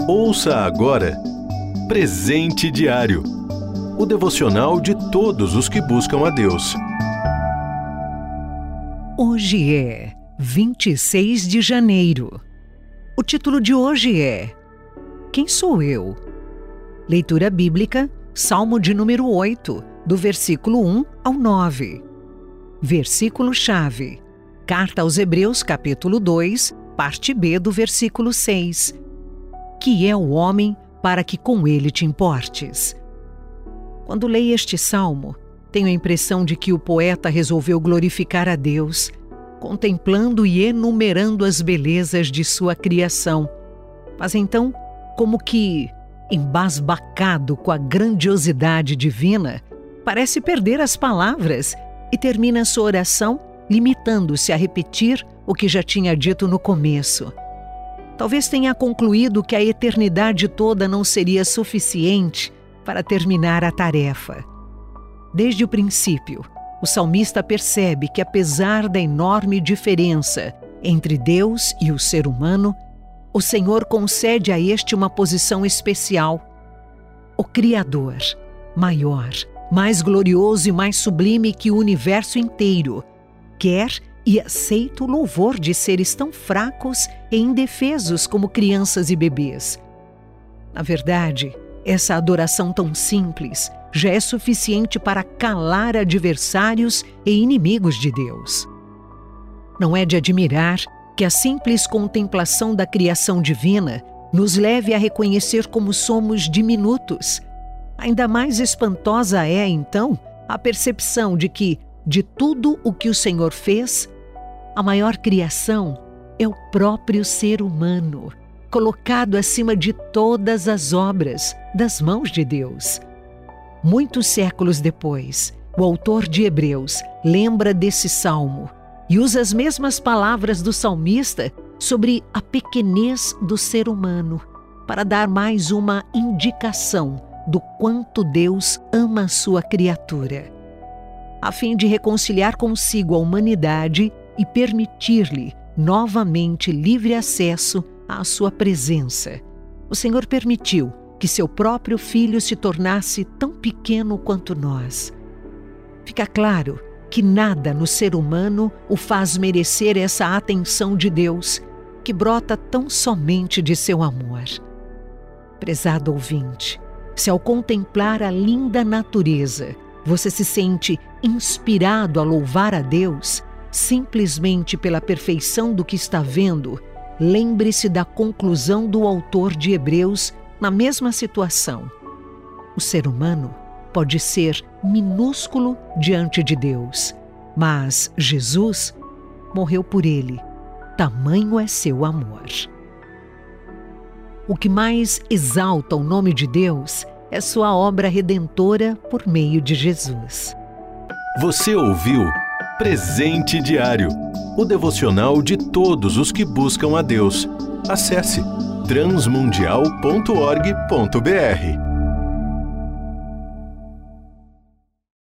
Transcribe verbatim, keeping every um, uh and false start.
Ouça agora Presente Diário, o devocional de todos os que buscam a Deus. Hoje é vinte e seis de janeiro. O título de hoje é Quem sou eu? Leitura bíblica, Salmo de número oito, do versículo um ao nove. Versículo-chave, Carta aos Hebreus, capítulo dois, parte B do versículo seis. Que é o homem para que com ele te importes? Quando leio este salmo, tenho a impressão de que o poeta resolveu glorificar a Deus, contemplando e enumerando as belezas de sua criação. Mas então, como que, embasbacado com a grandiosidade divina, parece perder as palavras e termina sua oração limitando-se a repetir o que já tinha dito no começo. Talvez tenha concluído que a eternidade toda não seria suficiente para terminar a tarefa. Desde o princípio, o salmista percebe que, apesar da enorme diferença entre Deus e o ser humano, o Senhor concede a este uma posição especial. O Criador, maior, mais glorioso e mais sublime que o universo inteiro, quer e aceita o louvor de seres tão fracos e indefesos como crianças e bebês. Na verdade, essa adoração tão simples já é suficiente para calar adversários e inimigos de Deus. Não é de admirar que a simples contemplação da criação divina nos leve a reconhecer como somos diminutos. Ainda mais espantosa é, então, a percepção de que, de tudo o que o Senhor fez, a maior criação é o próprio ser humano, colocado acima de todas as obras das mãos de Deus. Muitos séculos depois, o autor de Hebreus lembra desse salmo e usa as mesmas palavras do salmista sobre a pequenez do ser humano para dar mais uma indicação do quanto Deus ama a sua criatura. A fim de reconciliar consigo a humanidade e permitir-lhe novamente livre acesso à sua presença, o Senhor permitiu que seu próprio Filho se tornasse tão pequeno quanto nós. Fica claro que nada no ser humano o faz merecer essa atenção de Deus, que brota tão somente de seu amor. Prezado ouvinte, se ao contemplar a linda natureza, você se sente inspirado a louvar a Deus, simplesmente pela perfeição do que está vendo, lembre-se da conclusão do autor de Hebreus na mesma situação. O ser humano pode ser minúsculo diante de Deus, mas Jesus morreu por ele. Tamanho é seu amor. O que mais exalta o nome de Deus é sua obra redentora por meio de Jesus. Você ouviu Presente Diário, o devocional de todos os que buscam a Deus. Acesse transmundial ponto org ponto br.